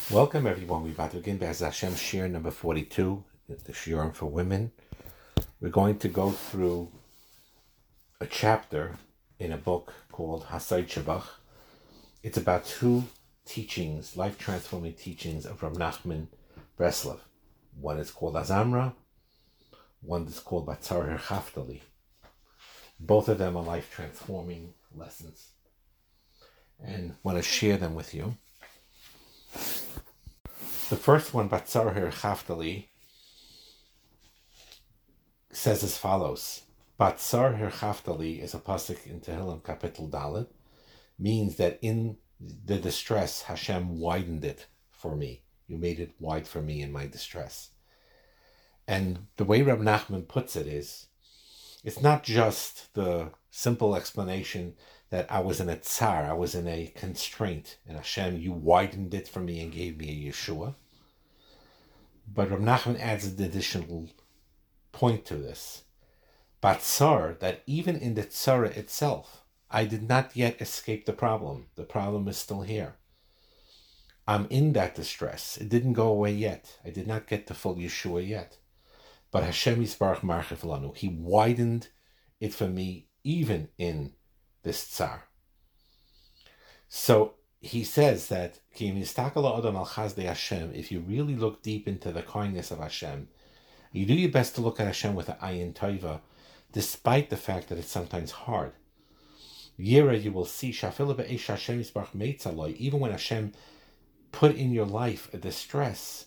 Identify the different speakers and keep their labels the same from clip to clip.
Speaker 1: Welcome everyone. We're about to begin Be'ez Hashem Shir number 42, the Shiurim for women. We're going to go through a chapter in a book called Hasai Shabach. It's about two teachings, life-transforming teachings of Rav Nachman Breslov. One is called Azamra, one is called Batzar Chaftali. Both of them are life-transforming lessons, and I want to share them with you. The first one, Batzar Chaftali, says as follows. Batzar Chaftali is a pasuk in Tehillim Kapitel Dalet, means that in the distress, Hashem widened it for me. You made it wide for me in my distress. And the way Rab Nachman puts it is, it's not just the simple explanation that I was in a tsar, I was in a constraint, and Hashem, you widened it for me and gave me a Yeshua. But Rab Nachman adds an additional point to this. Batzar, that even in the tzara itself, I did not yet escape the problem. The problem is still here. I'm in that distress. It didn't go away yet. I did not get to full Yeshua yet. But Hashem Yisbarach Marchiv Lanu, He widened it for me even in this tsar. So he says that if you really look deep into the kindness of Hashem, you do your best to look at Hashem with an ayin tova, despite the fact that it's sometimes hard. Yira, you will see, even when Hashem put in your life a distress,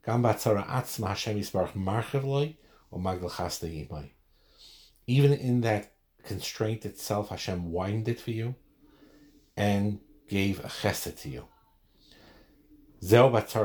Speaker 1: even in that constraint itself, Hashem widened it for you and gave a chesed to you. That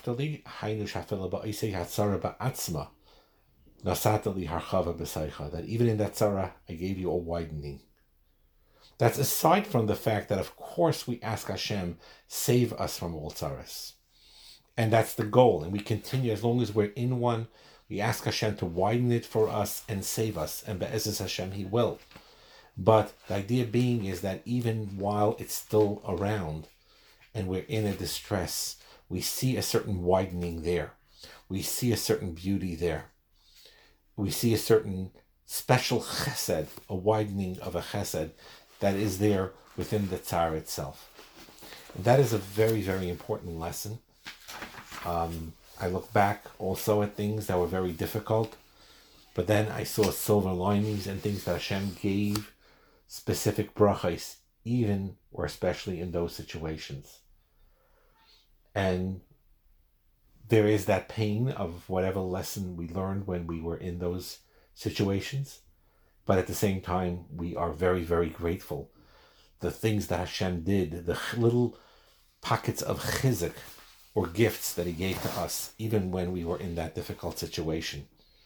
Speaker 1: even in that tzara, I gave you a widening. That's aside from the fact that, of course, we ask Hashem, save us from all tzaras. And that's the goal. And we continue, as long as we're in one, we ask Hashem to widen it for us and save us. And be'ezus Hashem, He will. But the idea being is that even while it's still around and we're in a distress, we see a certain widening there. We see a certain beauty there. We see a certain special chesed, a widening of a chesed that is there within the tzar itself. And that is a very, very important lesson. I look back also at things that were very difficult, but then I saw silver linings and things that Hashem gave specific brachos, even or especially in those situations. And there is that pain of whatever lesson we learned when we were in those situations, but at the same time, we are very, very grateful. The things that Hashem did, the little pockets of chizuk or gifts that He gave to us, even when we were in that difficult situation.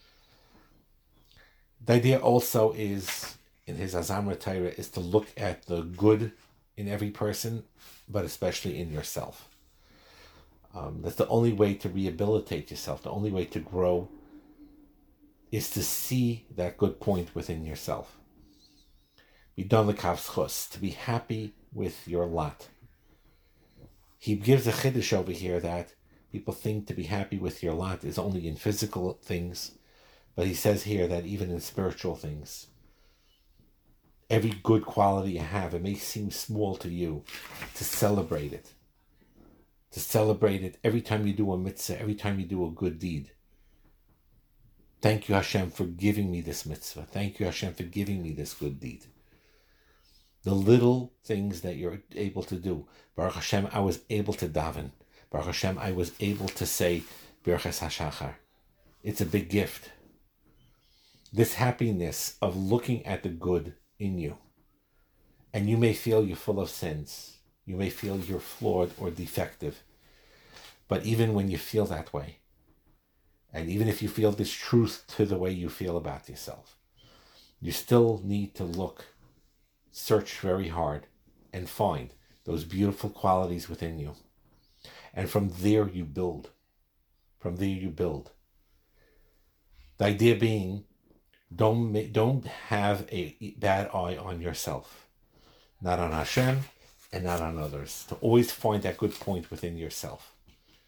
Speaker 1: The idea also is, in his Azamra Torah, is to look at the good in every person, but especially in yourself. That's the only way to rehabilitate yourself. The only way to grow is to see that good point within yourself. Be done the kavschus, to be happy with your lot. He gives a chiddush over here that people think to be happy with your lot is only in physical things, but he says here that even in spiritual things, every good quality you have, it may seem small to you, to celebrate it. To celebrate it every time you do a mitzvah, every time you do a good deed. Thank you, Hashem, for giving me this mitzvah. Thank you, Hashem, for giving me this good deed. The little things that you're able to do. Baruch Hashem, I was able to daven. Baruch Hashem, I was able to say Birchas HaShachar. It's a big gift. This happiness of looking at the good in you. And you may feel you're full of sins. You may feel you're flawed or defective. But even when you feel that way, and even if you feel this truth to the way you feel about yourself, you still need to look, search very hard, and find those beautiful qualities within you. And from there you build. From there you build. The idea being, don't have a bad eye on yourself. Not on Hashem, and not on others. To always find that good point within yourself.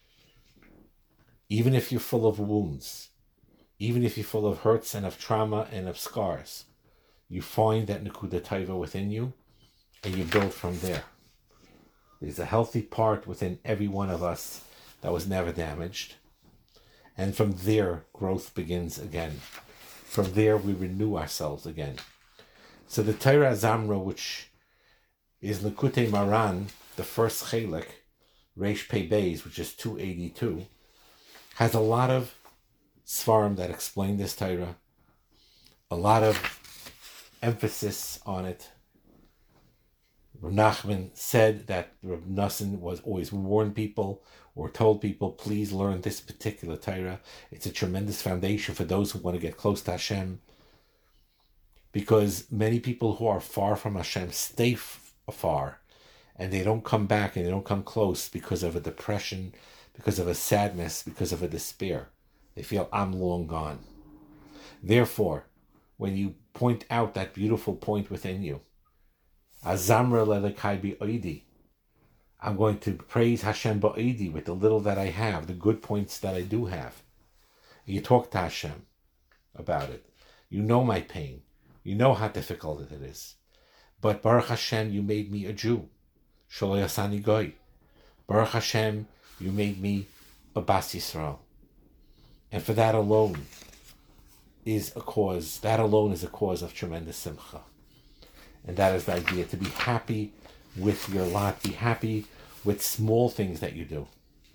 Speaker 1: Even if you're full of wounds, even if you're full of hurts and of trauma and of scars, you find that Nakuda Taiva within you, and you build from there. There's a healthy part within every one of us that was never damaged. And from there, growth begins again. From there, we renew ourselves again. So the Torah Zamra, which is Likutei Maran, the first Chelek, Reish Pei Beis, which is 282, has a lot of Svarim that explain this Torah, a lot of emphasis on it. Rav Nachman said that Rav Nassan was always warned people or told people, please learn this particular Torah. It's a tremendous foundation for those who want to get close to Hashem. Because many people who are far from Hashem stay afar, and they don't come back and they don't come close because of a depression, because of a sadness, because of a despair. They feel, I'm long gone. Therefore, when you point out that beautiful point within you, Azamra lelekai bi'oidi, I'm going to praise Hashem ba'oidi with the little that I have, the good points that I do have. You talk to Hashem about it. You know my pain. You know how difficult it is. But Baruch Hashem, you made me a Jew. Shelo yasani goy. Baruch Hashem, you made me a Bas Yisrael. And for that alone is a cause of tremendous simcha. And that is the idea, to be happy with your lot, be happy with small things that you do.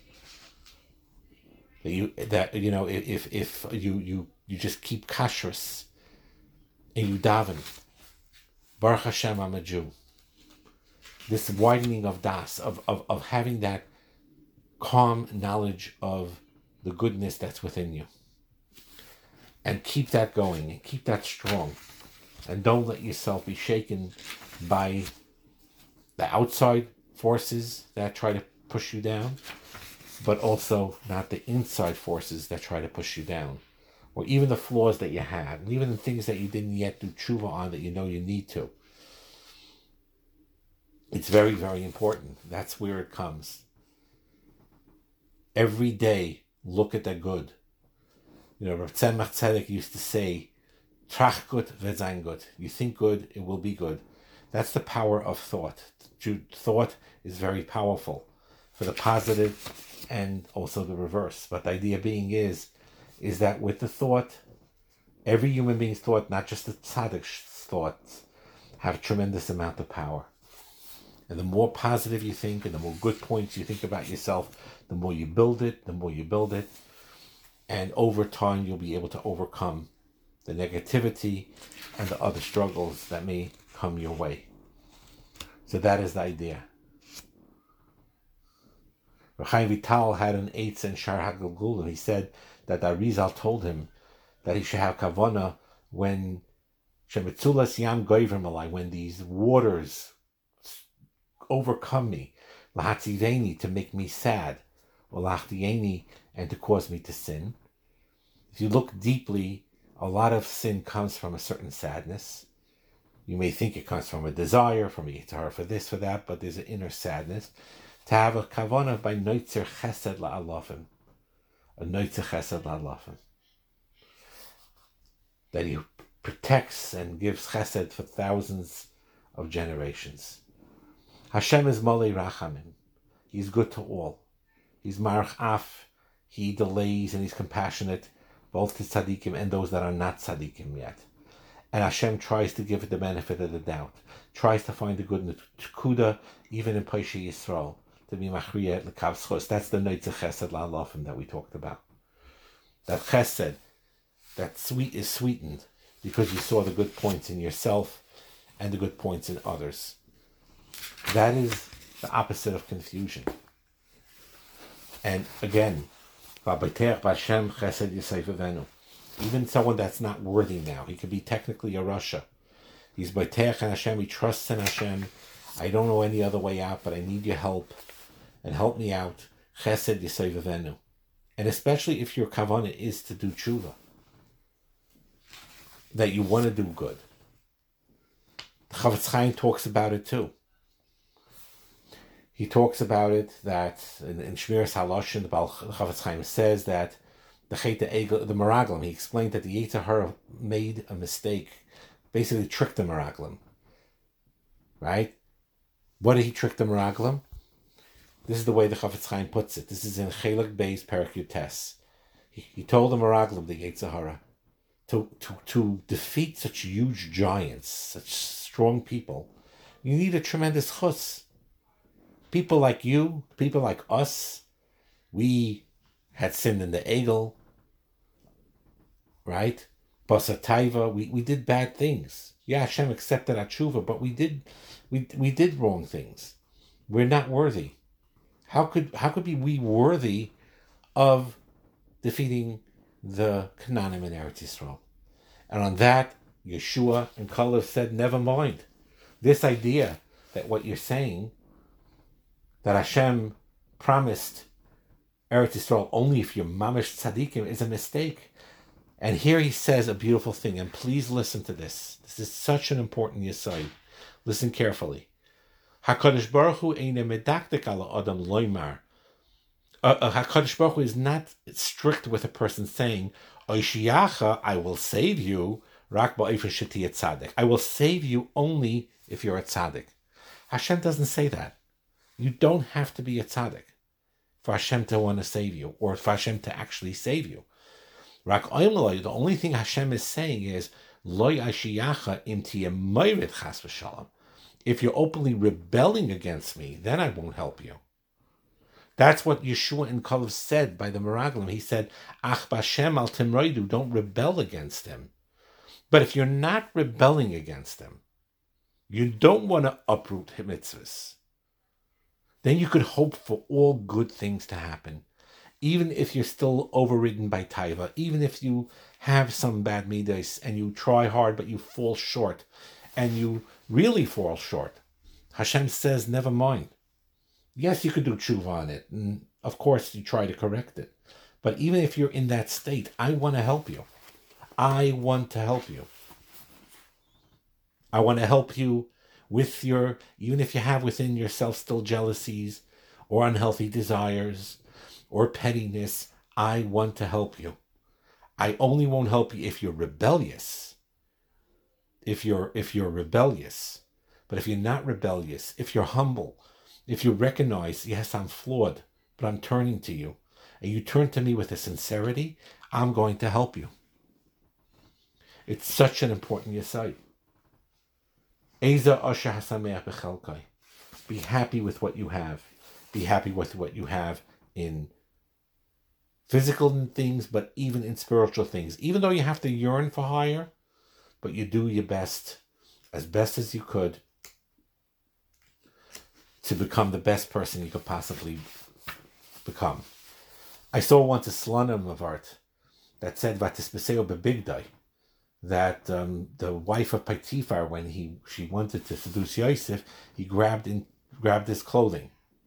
Speaker 1: If you just keep kashrus and you daven, Baruch Hashem, I'm a Jew. This widening of das, of having that calm knowledge of the goodness that's within you. And keep that going, and keep that strong. And don't let yourself be shaken by the outside forces that try to push you down, but also not the inside forces that try to push you down. Or even the flaws that you have, and even the things that you didn't yet do tshuva on that you know you need to. It's very, very important. That's where it comes. Every day, look at the good. Rav Tzemach Tzedek used to say, Trach gut v'zayin gut. You think good, it will be good. That's the power of thought. Thought is very powerful for the positive and also the reverse. But the idea being is that with the thought, every human being's thought, not just the tzaddik's thoughts, have a tremendous amount of power. And the more positive you think and the more good points you think about yourself, the more you build it, and over time you'll be able to overcome the negativity and the other struggles that may come your way. So that is the idea. Reb Chaim Vital had an Eitz in Shar HaGilgul, and he said that the Arizal told him that he should have kavana when Shemitzulas Yam Goyvim Alai, when these waters overcome me, Lahatzireni, to make me sad, or Lachtieni, and to cause me to sin. If you look deeply, a lot of sin comes from a certain sadness. You may think it comes from a desire, from a yitzhar, for this, for that, but there's an inner sadness. To have a kavanah by noitzer chesed la'alafim. A noitzer chesed la'alafim. That he protects and gives chesed for thousands of generations. Hashem is malei rachamim. He's good to all. He's marach af. He delays and he's compassionate, both to tzaddikim and those that are not tzaddikim yet. And Hashem tries to give it the benefit of the doubt, tries to find the good in the tkuda, even in Paisha Yisrael, to be machriya l'kav schos. That's the noitzer chesed la'alafim that we talked about. That chesed, that sweet is sweetened because you saw the good points in yourself and the good points in others. That is the opposite of confusion. And again, even someone that's not worthy now, he could be technically a Rasha. He's Baiteach and Hashem, he trusts in Hashem. I don't know any other way out, but I need your help. And help me out. Chesed Yisayvavenu. And especially if your kavanah is to do tshuva, that you want to do good. The Chavetz Chaim talks about it too. He talks about it that in Shmiras Haloshin, the Baal Chafetz Chaim says that the Meraglim, he explained that the Yetzer Hara made a mistake, basically tricked the Meraglim. Right? What did he trick the Meraglim? This is the way the Chafetz Chaim puts it. This is in Chelek Beis Perek Yutes. He told the Meraglim, the Yetzer Hara, to defeat such huge giants, such strong people, you need a tremendous chus. People like you, people like us, we had sinned in the Egel, right? Basataiva, we did bad things. Yeah, Hashem accepted our tshuva, but we did wrong things. We're not worthy. How could be we worthy of defeating the Canaanim in Eretz Yisrael? And on that, Yeshua and Kalev said, never mind. This idea that what you're saying, that Hashem promised Eretz Yisrael only if you're mamish tzaddikim, is a mistake. And here he says a beautiful thing, and please listen to this. This is such an important yesod. Listen carefully. HaKadosh Baruch Hu eine medaktik ala adam loymar. HaKadosh Baruch Hu is not strict with a person saying, Oishiyacha, I will save you, rak ba'ifin sheti tzaddik. I will save you only if you're a tzaddik. Hashem doesn't say that. You don't have to be a tzaddik for Hashem to want to save you, or for Hashem to actually save you. Rak oimloi, the only thing Hashem is saying is, Loi ashiyacha im tiyemayrit chas v'shalom. If you're openly rebelling against me, then I won't help you. That's what Yeshua and Kalev said by the Meraglim. He said, Ach b'Hashem al timroidu, don't rebel against him. But if you're not rebelling against him, you don't want to uproot mitzvahs, then you could hope for all good things to happen. Even if you're still overridden by taiva, even if you have some bad midas and you try hard but you fall short, and you really fall short, Hashem says, never mind. Yes, you could do tshuva on it, and of course you try to correct it. But even if you're in that state, I want to help you. I want to help you. I want to help you with your, even if you have within yourself still jealousies or unhealthy desires or pettiness, I want to help you. I only won't help you if you're rebellious. If you're rebellious. But if you're not rebellious, if you're humble, if you recognize, yes, I'm flawed, but I'm turning to you, and you turn to me with a sincerity, I'm going to help you. It's such an important yesod. Be happy with what you have. Be happy with what you have in physical things, but even in spiritual things. Even though you have to yearn for higher, but you do your best as you could, to become the best person you could possibly become. I saw once a slonim of art that said Vatispeseo bebigdai, that the wife of Potiphar, when she wanted to seduce Yosef, he grabbed his clothing,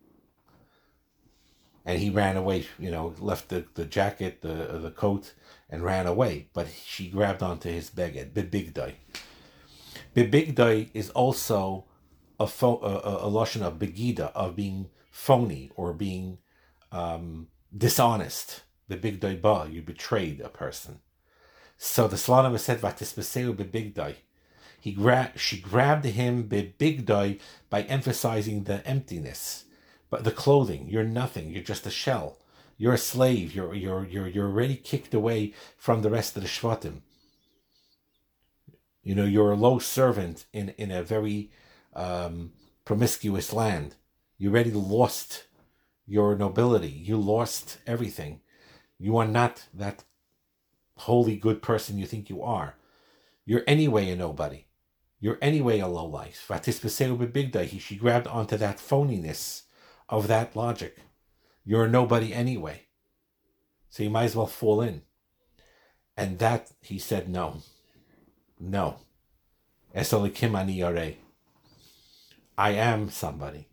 Speaker 1: and he ran away. Left the jacket, the coat, and ran away. But she grabbed onto his beged, bebigdai. Bebigdai is also a lashon of begida, of being phony or being dishonest. Bebigdai ba, you betrayed a person. So the Slonim said, "Vatispeseu bebigdai." She grabbed him bebigdai by emphasizing the emptiness, but the clothing. You're nothing. You're just a shell. You're a slave. You're already kicked away from the rest of the shvatim. You're a low servant in a very promiscuous land. You already lost your nobility. You lost everything. You are not that holy good person you think you are. You're anyway a nobody. You're anyway a lowlife. She grabbed onto that phoniness of that logic. You're a nobody anyway. So you might as well fall in. And that, he said, no. Esolikim ani yareh. I am somebody.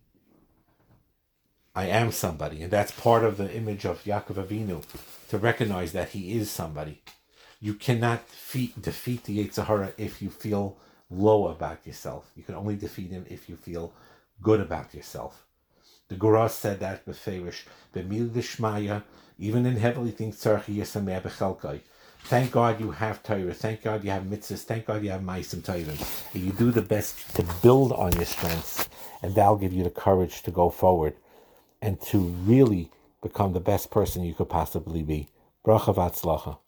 Speaker 1: And that's part of the image of Yaakov Avinu, to recognize that he is somebody. You cannot defeat the Yetzer Hara if you feel low about yourself. You can only defeat him if you feel good about yourself. The Gura said that beferish, b'mil d'shmaya, even in heavily things tzarchi yisameh b'chelkai. Thank God you have Torah. Thank God you have mitzvahs. Thank God you have ma'asim Torah. And you do the best to build on your strengths, and that'll give you the courage to go forward and to really become the best person you could possibly be. Bracha v'atzlacha.